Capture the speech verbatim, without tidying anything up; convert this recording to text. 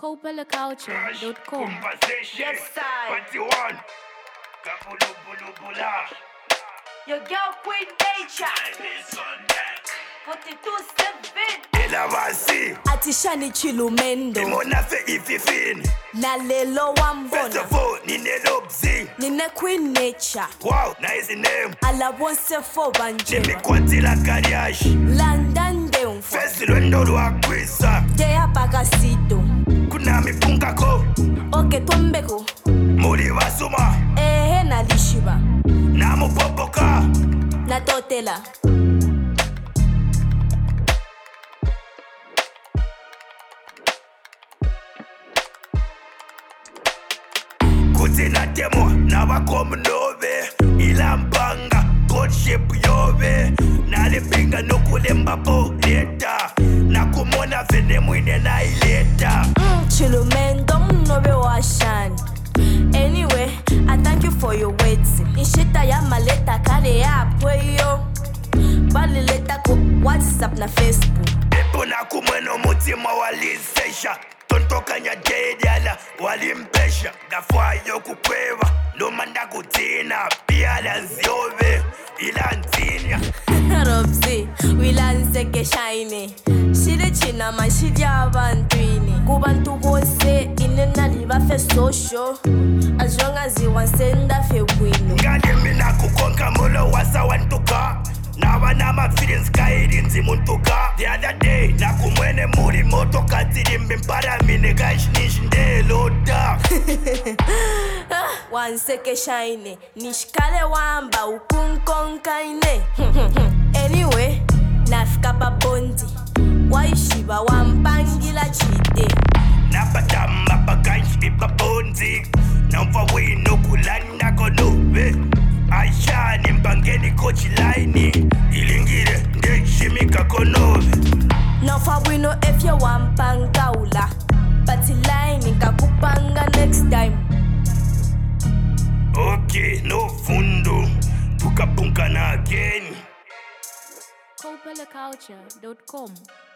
Copella Culture dot com. Yes, side. twenty-one. Kabulu bulu bula. Your girl Queen Nature. forty-two seven. Ela wasi. Atishani Chilumendo Imona fe ififini. Nalelo First wambona of all, nine lobzi. Nine Queen Nature Wow, nice name. Alabonse fo banje Nimikwatila kariash. London de umfo First lwendo lwakwisa. Dea Bagasito Kuna mipunga ko. Oke tombeko Muri basuma. Ehe nalishiba Namu popoka. Natotela Kuti na demo na bakomu nove. Ilambanga courtship yove. Nalipinga nokulemba po leta. Nakumona vene mwine na ileta. mm, Chilumendo mnobe washani. Anyway, I thank you for your words. Nishita ya maleta kare ya pweyo Bali leta ko WhatsApp na Facebook Epo na kumweno mutima walisesha. Tontoka nya jade ala walimpesha. Gafwayo kukweva noma ndakutina. Piala nziove ila ntinya. Robzi, wilanseke shine Shile china mashidi abantwini Kubantu bose inena libafe social As long as you want senda fe wino Ngale mina kukonka molo wasa wantuka. Nawa na ma feelings kairi nzi muntuka. The other day na kumwene muri moto katirimbi mpara mine gashnish ndelota. Wanseke shine Nishkale wamba ukunkonkaine Anyway, nafika pa bondi Waishiba wampangila chite Napatama pakanshi ipaponzi. Namfa wino kulanda konove. Aishani mpangeni kochi laini. Ilingire ndeshimika konove. Nofa wino if you wampangaula But line kakupanga next time Okay, no fundo. Tukapunka na again. Copella Culture dot com.